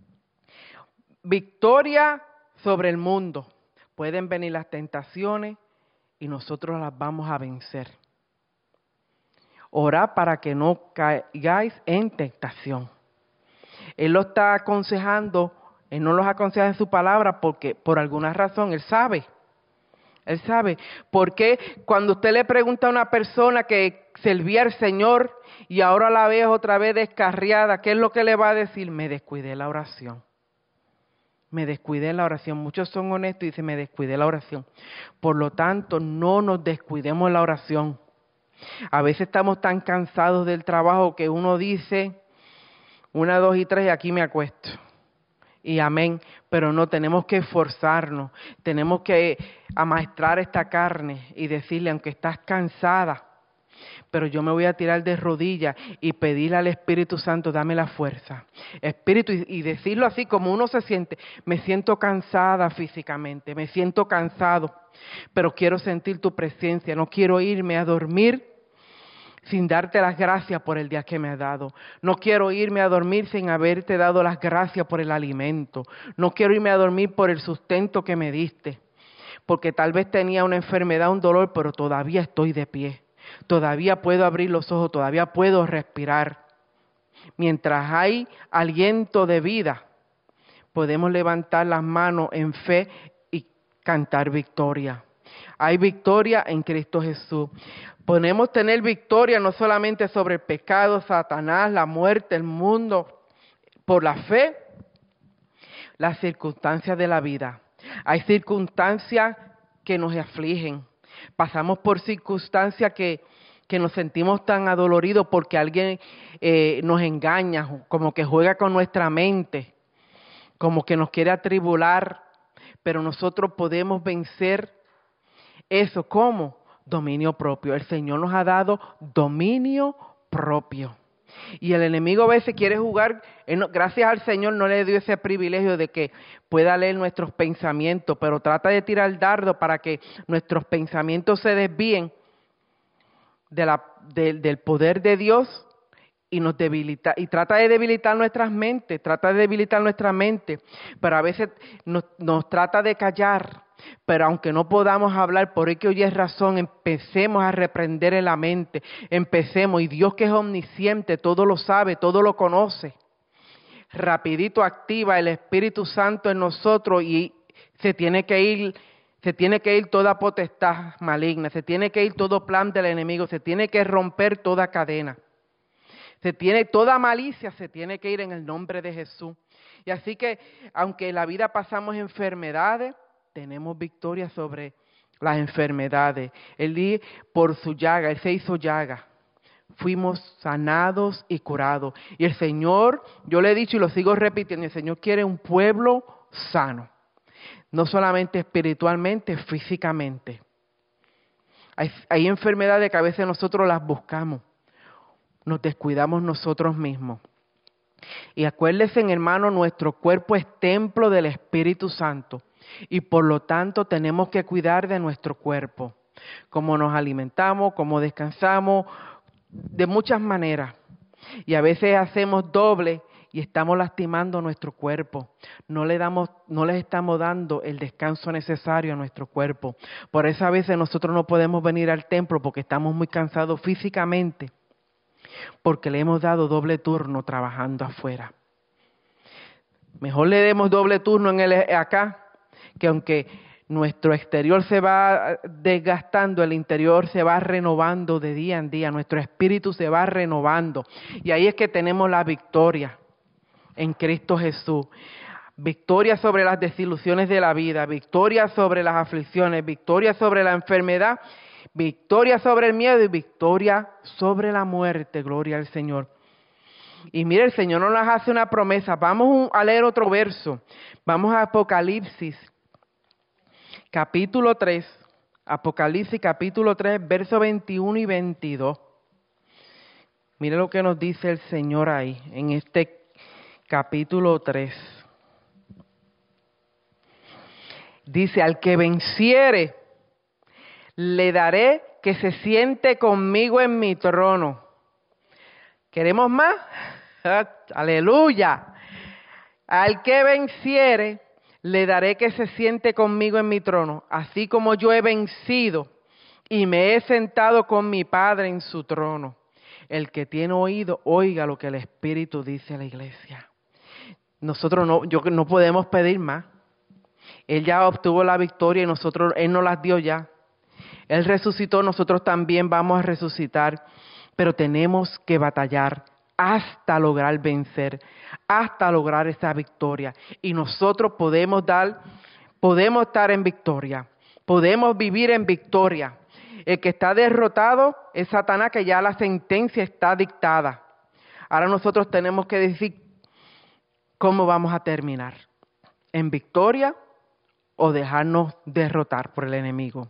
victoria sobre el mundo. Pueden venir las tentaciones y nosotros las vamos a vencer. Orad para que no caigáis en tentación. Él lo está aconsejando, Él no los aconseja en su palabra porque por alguna razón Él sabe. Él sabe. Porque cuando usted le pregunta a una persona que servía al Señor y ahora la ve otra vez descarriada, ¿qué es lo que le va a decir? Me descuidé la oración. Me descuidé la oración. Muchos son honestos y dicen, me descuidé la oración. Por lo tanto, no nos descuidemos la oración. A veces estamos tan cansados del trabajo que uno dice, una, dos y tres y aquí me acuesto. Y amén, pero no, tenemos que esforzarnos, tenemos que amaestrar esta carne y decirle, aunque estás cansada, pero yo me voy a tirar de rodillas y pedirle al Espíritu Santo, dame la fuerza. Espíritu, y, y decirlo así como uno se siente, me siento cansada físicamente, me siento cansado, pero quiero sentir tu presencia, no quiero irme a dormir sin darte las gracias por el día que me has dado. No quiero irme a dormir sin haberte dado las gracias por el alimento. No quiero irme a dormir por el sustento que me diste. Porque tal vez tenía una enfermedad, un dolor, pero todavía estoy de pie. Todavía puedo abrir los ojos, todavía puedo respirar. Mientras hay aliento de vida, podemos levantar las manos en fe y cantar victoria. Hay victoria en Cristo Jesús. Podemos tener victoria no solamente sobre el pecado, Satanás, la muerte, el mundo, por la fe, las circunstancias de la vida. Hay circunstancias que nos afligen. Pasamos por circunstancias que, que nos sentimos tan adoloridos porque alguien eh, nos engaña, como que juega con nuestra mente, como que nos quiere atribular, pero nosotros podemos vencer eso. ¿Cómo? Dominio propio. El Señor nos ha dado dominio propio. Y el enemigo a veces quiere jugar, gracias al Señor no le dio ese privilegio de que pueda leer nuestros pensamientos, pero trata de tirar dardo para que nuestros pensamientos se desvíen de la, de, del poder de Dios y nos debilita, y trata de debilitar nuestras mentes, trata de debilitar nuestra mente, pero a veces nos, nos trata de callar. Pero aunque no podamos hablar por X o Y razón, empecemos a reprender en la mente, empecemos, y Dios que es omnisciente, todo lo sabe, todo lo conoce, rapidito activa el Espíritu Santo en nosotros y se tiene que ir, se tiene que ir toda potestad maligna, se tiene que ir todo plan del enemigo, se tiene que romper toda cadena, se tiene toda malicia, se tiene que ir en el nombre de Jesús. Y así que, aunque en la vida pasamos enfermedades, tenemos victoria sobre las enfermedades. Él dice, por su llaga, Él se hizo llaga. Fuimos sanados y curados. Y el Señor, yo le he dicho y lo sigo repitiendo, el Señor quiere un pueblo sano. no solamente espiritualmente, físicamente. Hay, hay enfermedades que a veces nosotros las buscamos, nos descuidamos nosotros mismos. Y acuérdense, hermano, nuestro cuerpo es templo del Espíritu Santo y por lo tanto tenemos que cuidar de nuestro cuerpo, cómo nos alimentamos, cómo descansamos, de muchas maneras. Y a veces hacemos doble y estamos lastimando nuestro cuerpo. No le damos, no les estamos dando el descanso necesario a nuestro cuerpo. Por eso a veces nosotros no podemos venir al templo porque estamos muy cansados físicamente, porque le hemos dado doble turno trabajando afuera. Mejor le demos doble turno en el acá, que aunque nuestro exterior se va desgastando, el interior se va renovando de día en día, nuestro espíritu se va renovando. Y ahí es que tenemos la victoria en Cristo Jesús. Victoria sobre las desilusiones de la vida, victoria sobre las aflicciones, victoria sobre la enfermedad, victoria sobre el miedo y victoria sobre la muerte. Gloria al Señor. Y mire, el Señor nos hace una promesa. Vamos a leer otro verso. Vamos a Apocalipsis, capítulo tres. Apocalipsis, capítulo tres, versos veintiuno y veintidós. Mire lo que nos dice el Señor ahí, en este capítulo tres. Dice, al que venciere, le daré que se siente conmigo en mi trono. ¿Queremos más? Aleluya. Al que venciere, le daré que se siente conmigo en mi trono, así como yo he vencido y me he sentado con mi Padre en su trono. El que tiene oído, oiga lo que el Espíritu dice a la iglesia. Nosotros no, yo, no podemos pedir más. Él ya obtuvo la victoria y nosotros, Él nos las dio ya. Él resucitó, nosotros también vamos a resucitar, pero tenemos que batallar hasta lograr vencer, hasta lograr esa victoria. Y nosotros podemos dar, podemos estar en victoria, podemos vivir en victoria. El que está derrotado es Satanás, que ya la sentencia está dictada. Ahora nosotros tenemos que decir cómo vamos a terminar, en victoria o dejarnos derrotar por el enemigo.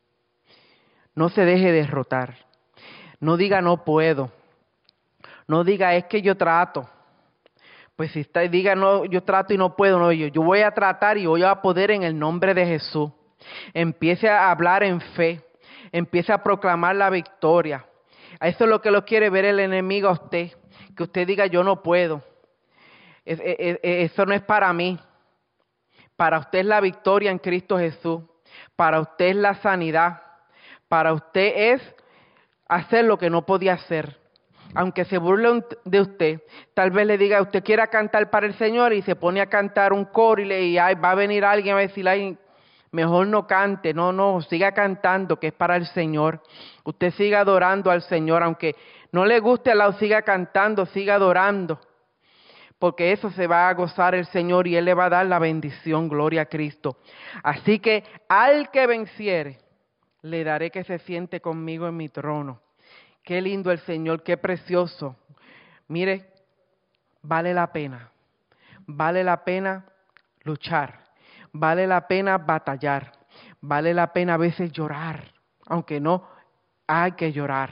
No se deje derrotar. No diga no puedo. No diga es que yo trato. Pues si está, diga no, yo trato y no puedo, no, yo, yo voy a tratar y voy a poder en el nombre de Jesús. Empiece a hablar en fe. Empiece a proclamar la victoria. Eso es lo que lo quiere ver el enemigo a usted. Que usted diga yo no puedo. Es, es, es, eso no es para mí. Para usted es la victoria en Cristo Jesús. Para usted es la sanidad. Para usted es hacer lo que no podía hacer. Aunque se burlen de usted, tal vez le diga, usted quiera cantar para el Señor y se pone a cantar un coro y, le, y ay, va a venir alguien a decir, ay, mejor no cante. No, no, siga cantando, que es para el Señor. Usted siga adorando al Señor, aunque no le guste al lado, siga cantando, siga adorando. Porque eso se va a gozar el Señor y Él le va a dar la bendición, gloria a Cristo. Así que al que venciere, le daré que se siente conmigo en mi trono. Qué lindo el Señor, qué precioso. Mire, vale la pena. Vale la pena luchar. Vale la pena batallar. Vale la pena a veces llorar. Aunque no, hay que llorar.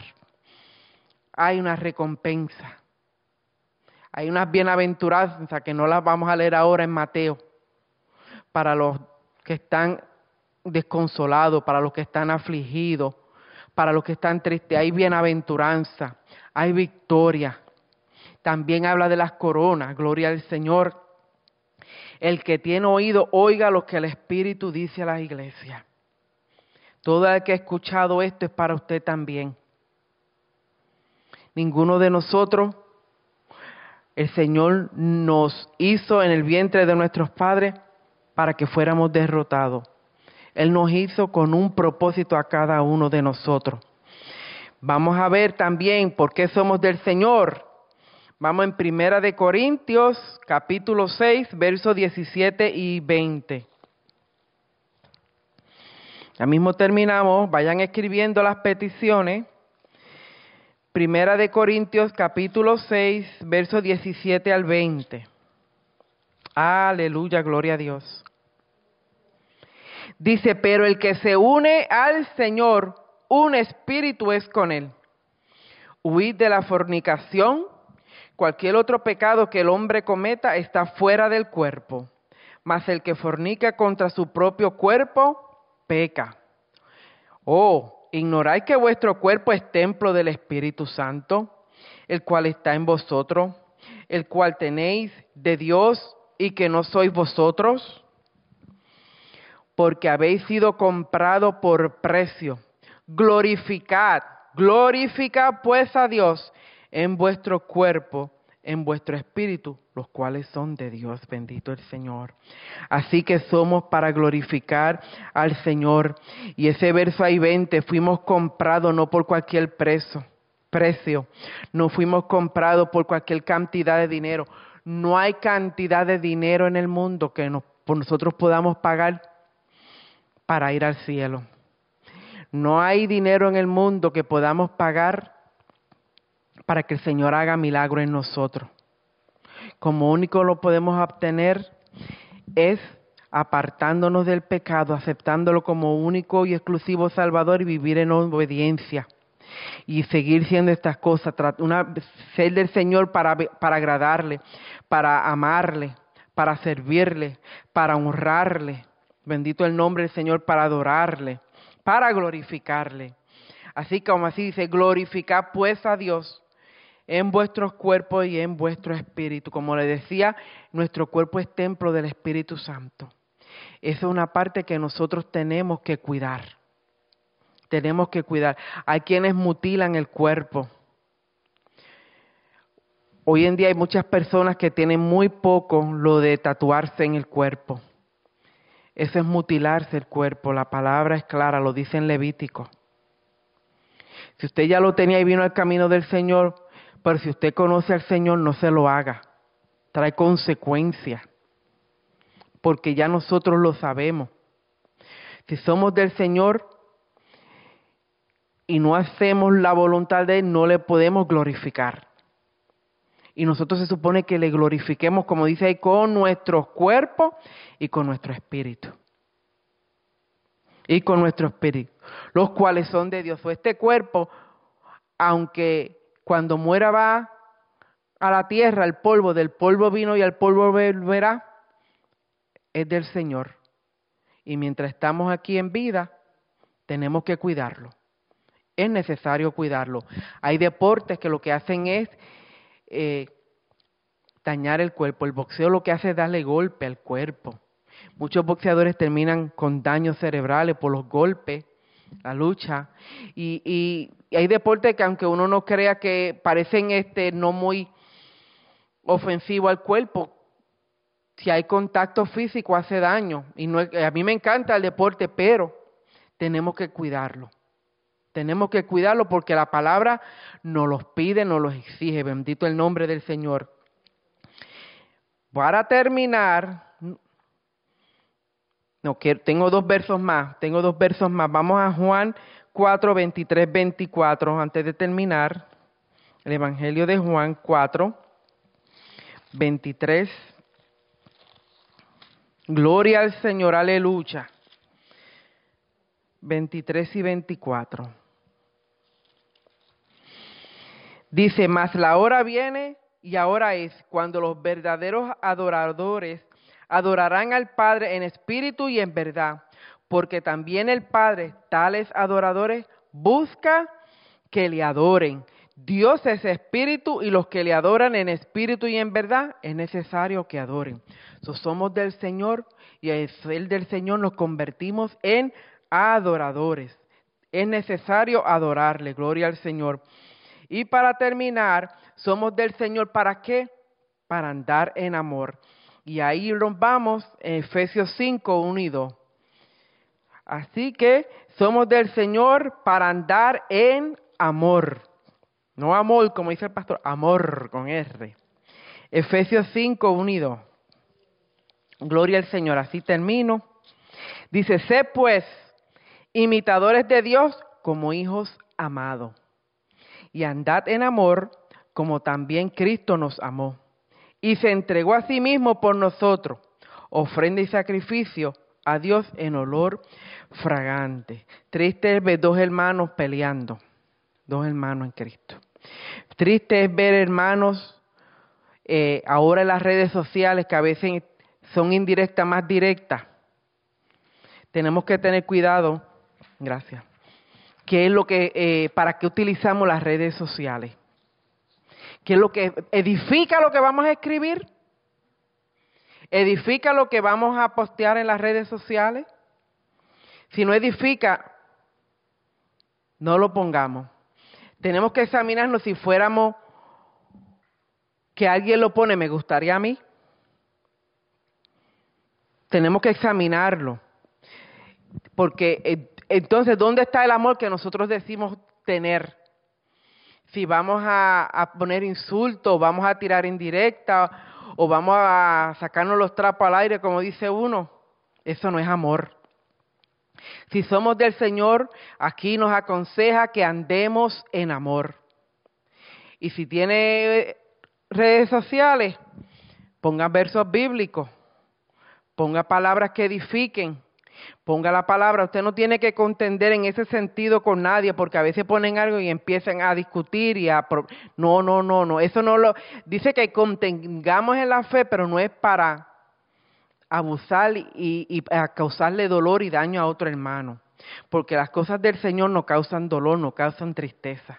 Hay una recompensa. Hay unas bienaventuranzas que no las vamos a leer ahora en Mateo. Para los que están desconsolados, para los que están afligidos, para los que están tristes, hay bienaventuranza, hay victoria. También habla de las coronas, gloria al Señor. El que tiene oído, oiga lo que el Espíritu dice a las iglesias. Todo el que ha escuchado esto es para usted también. Ninguno de nosotros, el Señor nos hizo en el vientre de nuestros padres para que fuéramos derrotados. Él nos hizo con un propósito a cada uno de nosotros. Vamos a ver también por qué somos del Señor. Vamos en Primera de Corintios, capítulo seis, versos diecisiete y veinte. Ya mismo terminamos, vayan escribiendo las peticiones. Primera de Corintios, capítulo seis, versos diecisiete al veinte. Aleluya, gloria a Dios. Dice, pero el que se une al Señor, un espíritu es con él. Huid de la fornicación. Cualquier otro pecado que el hombre cometa está fuera del cuerpo, mas el que fornica contra su propio cuerpo, peca. Oh, ¿ignoráis que vuestro cuerpo es templo del Espíritu Santo, el cual está en vosotros, el cual tenéis de Dios y que no sois vosotros? Porque habéis sido comprado por precio. Glorificad, glorificad pues a Dios en vuestro cuerpo, en vuestro espíritu, los cuales son de Dios, bendito el Señor. Así que somos para glorificar al Señor. Y ese verso ahí veinte, fuimos comprados no por cualquier precio, precio, no fuimos comprados por cualquier cantidad de dinero. No hay cantidad de dinero en el mundo que nos, por nosotros podamos pagar para ir al cielo. No hay dinero en el mundo que podamos pagar para que el Señor haga milagro en nosotros. Como único lo podemos obtener es apartándonos del pecado, aceptándolo como único y exclusivo Salvador y vivir en obediencia. Y seguir siendo estas cosas, una, ser del Señor para, para agradarle, para amarle, para servirle, para honrarle. Bendito el nombre del Señor, para adorarle, para glorificarle. Así como así dice, glorificad pues a Dios en vuestros cuerpos y en vuestro espíritu. Como le decía, nuestro cuerpo es templo del Espíritu Santo. Esa es una parte que nosotros tenemos que cuidar. Tenemos que cuidar. Hay quienes mutilan el cuerpo. Hoy en día hay muchas personas que tienen muy poco lo de tatuarse en el cuerpo. Eso es mutilarse el cuerpo. La palabra es clara, lo dice en Levítico. Si usted ya lo tenía y vino al camino del Señor, pero si usted conoce al Señor, no se lo haga. Trae consecuencias. Porque ya nosotros lo sabemos. Si somos del Señor y no hacemos la voluntad de Él, no le podemos glorificar. Y nosotros se supone que le glorifiquemos, como dice ahí, con nuestros cuerpos y con nuestro espíritu. Y con nuestro espíritu, los cuales son de Dios. O este cuerpo, aunque cuando muera va a la tierra, el polvo, del polvo vino y al polvo volverá, es del Señor. Y mientras estamos aquí en vida, tenemos que cuidarlo. Es necesario cuidarlo. Hay deportes que lo que hacen es eh, dañar el cuerpo. El boxeo lo que hace es darle golpe al cuerpo. Muchos boxeadores terminan con daños cerebrales por los golpes, la lucha. Y, y, y hay deportes que aunque uno no crea que parecen este no muy ofensivos al cuerpo, si hay contacto físico hace daño. Y no, a mí me encanta el deporte, pero tenemos que cuidarlo. Tenemos que cuidarlo porque la palabra nos los pide, nos los exige. Bendito el nombre del Señor. Para terminar, no, quiero, tengo dos versos más, tengo dos versos más. Vamos a Juan cuatro, veintitrés, veinticuatro, antes de terminar. El Evangelio de Juan cuatro, veintitrés. Gloria al Señor, aleluya. veintitrés y veinticuatro. Dice, mas la hora viene y ahora es cuando los verdaderos adoradores adorarán al Padre en espíritu y en verdad, porque también el Padre, tales adoradores, busca que le adoren. Dios es espíritu y los que le adoran en espíritu y en verdad es necesario que adoren. So, somos del Señor y al ser del Señor nos convertimos en adoradores. Es necesario adorarle, gloria al Señor. Y para terminar, somos del Señor, ¿para qué? Para andar en amor. Y ahí nos vamos en Efesios cinco, uno y dos. Así que somos del Señor para andar en amor. No amor, como dice el pastor, amor con R. Efesios cinco, uno y dos. Gloria al Señor, así termino. Dice, sé pues imitadores de Dios como hijos amados. Y andad en amor como también Cristo nos amó. Y se entregó a sí mismo por nosotros, ofrenda y sacrificio a Dios en olor fragante. Triste es ver dos hermanos peleando, dos hermanos en Cristo. Triste es ver hermanos eh, ahora en las redes sociales que a veces son indirectas más directas. Tenemos que tener cuidado, gracias, qué es lo que, eh, para qué utilizamos las redes sociales. ¿Qué es lo que edifica lo que vamos a escribir? ¿Edifica lo que vamos a postear en las redes sociales? Si no edifica, no lo pongamos. Tenemos que examinarnos si fuéramos que alguien lo pone, me gustaría a mí. Tenemos que examinarlo. Porque entonces, ¿dónde está el amor que nosotros decimos tener? Si vamos a, a poner insultos, vamos a tirar indirecta, o vamos a sacarnos los trapos al aire, como dice uno, eso no es amor. Si somos del Señor, aquí nos aconseja que andemos en amor. Y si tiene redes sociales, ponga versos bíblicos, ponga palabras que edifiquen, ponga la palabra. Usted no tiene que contender en ese sentido con nadie, porque a veces ponen algo y empiezan a discutir y a... Pro... No, no, no, no. Eso no lo... Dice que contengamos en la fe, pero no es para abusar y, y a causarle dolor y daño a otro hermano. Porque las cosas del Señor no causan dolor, no causan tristeza.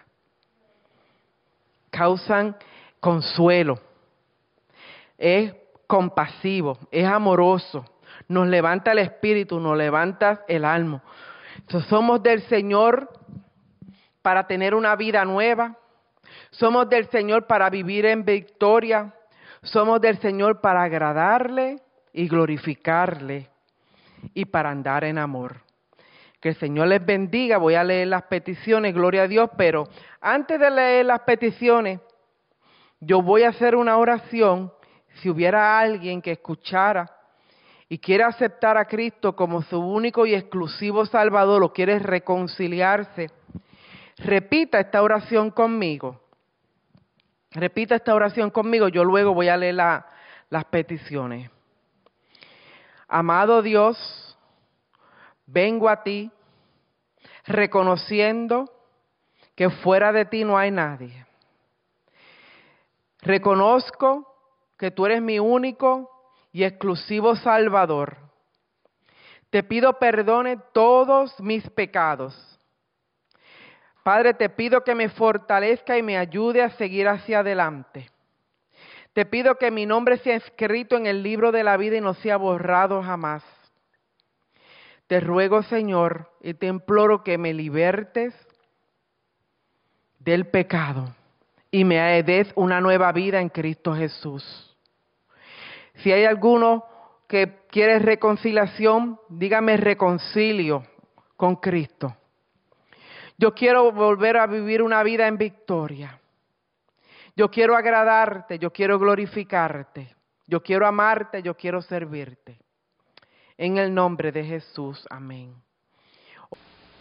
Causan consuelo. Es compasivo, es amoroso. Nos levanta el espíritu, nos levanta el alma. Entonces, somos del Señor para tener una vida nueva. Somos del Señor para vivir en victoria. Somos del Señor para agradarle y glorificarle y para andar en amor. Que el Señor les bendiga. Voy a leer las peticiones, gloria a Dios, pero antes de leer las peticiones, yo voy a hacer una oración. Si hubiera alguien que escuchara y quiere aceptar a Cristo como su único y exclusivo Salvador, o quiere reconciliarse, repita esta oración conmigo. Repita esta oración conmigo, yo luego voy a leer la, las peticiones. Amado Dios, vengo a ti reconociendo que fuera de ti no hay nadie. Reconozco que tú eres mi único y exclusivo Salvador. Te pido perdone todos mis pecados. Padre, te pido que me fortalezca y me ayude a seguir hacia adelante. Te pido que mi nombre sea escrito en el libro de la vida y no sea borrado jamás. Te ruego, Señor, y te imploro que me libertes del pecado y me des una nueva vida en Cristo Jesús. Si hay alguno que quiere reconciliación, dígame reconcilio con Cristo. Yo quiero volver a vivir una vida en victoria. Yo quiero agradarte, yo quiero glorificarte. Yo quiero amarte, yo quiero servirte. En el nombre de Jesús, amén.